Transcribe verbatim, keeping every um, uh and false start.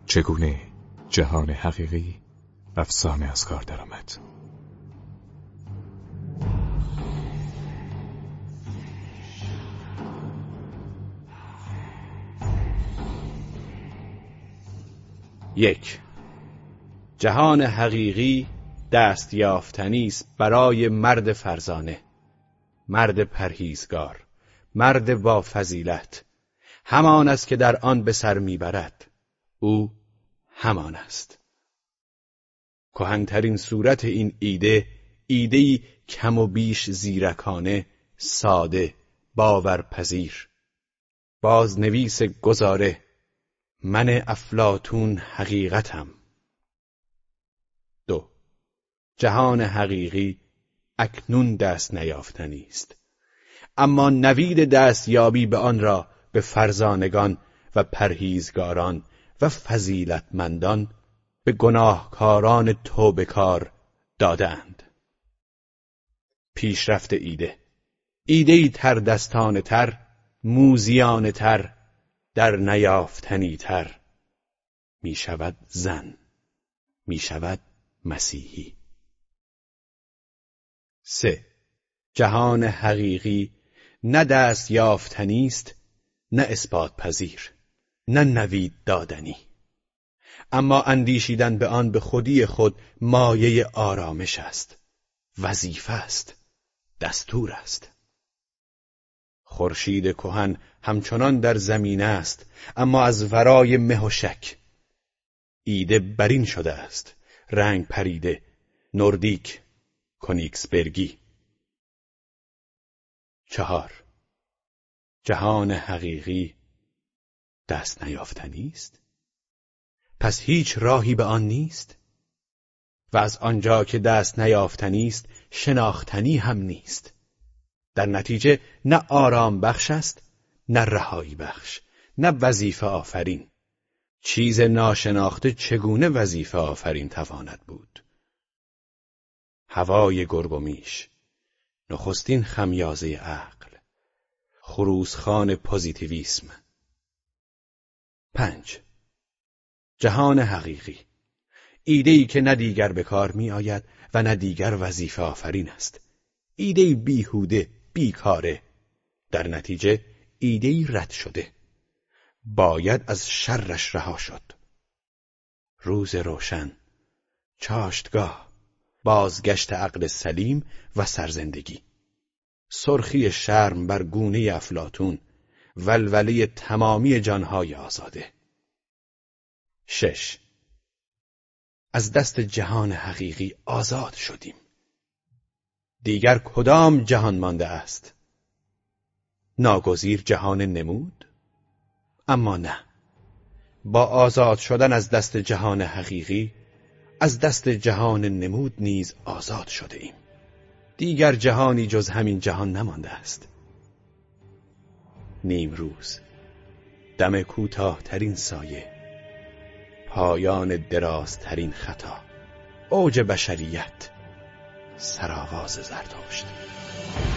چگونه جهان حقیقی افسانه از کار درآمد. یک. جهان حقیقی دست یافتنی است برای مرد فرزانه، مرد پرهیزگار، مرد با فضیلت، همان است که در آن به سر میبرد. او همان است. کهن‌ترین صورت این ایده، ایده‌ای کم و بیش زیرکانه، ساده، باورپذیر. بازنویس گزاره: من افلاطون حقیقتم. دو. جهان حقیقی اکنون دست نیافتنی است، اما نوید دستیابی به آن را به فرزانگان و پرهیزگاران و فضیلتمندان، به گناهکاران توبه‌کار دادند. پیشرفت ایده، ایده‌ای تر دستانه تر، موذیانه تر، در نیافتنی تر، می شود زن، می شود مسیحی. سه. جهان حقیقی نه دست یافتنی است، نه اثبات پذیر، نه نوید دادنی، اما اندیشیدن به آن به خودی خود مایه آرامش است، وظیفه است، دستور است. خورشید کهن همچنان در زمین است، اما از ورای مه و شک. ایده برین شده است، رنگ پریده، نوردیک، کونیکسبرگی. چهار. جهان حقیقی دست نیافتنی است؟ پس هیچ راهی به آن نیست؟ و از آنجا که دست نیافتنی است، شناختنی هم نیست. در نتیجه نه آرام بخش است، نه رهایی بخش، نه وظیفه آفرین. چیز ناشناخته چگونه وظیفه آفرین تواند بود؟ هوای گرگ و میش، نخستین خمیازه عقل، خروسخوان پوزیتیویسم. پنج. جهان حقیقی، ایده‌ای که نه دیگر به کار می آید و نه دیگر وظیفه آفرین است. ایده‌ای بیهوده، بیکاره، در نتیجه ایده‌ای رد شده. باید از شرش رها شد. روز روشن، چاشتگاه، بازگشت عقل سلیم و سرزندگی. سرخی شرم بر گونه افلاطون، ولوله تمامی جانهای آزاده. شش. از دست جهان حقیقی آزاد شدیم. دیگر کدام جهان مانده است؟ ناگزیر جهان نمود؟ اما نه، با آزاد شدن از دست جهان حقیقی، از دست جهان نمود نیز آزاد شده ایم. دیگر جهانی جز همین جهان نمانده است. نیم روز، دم کوتاه‌ترین سایه، پایان درازترین خطا، اوج بشریت، سرآغاز زرتشت.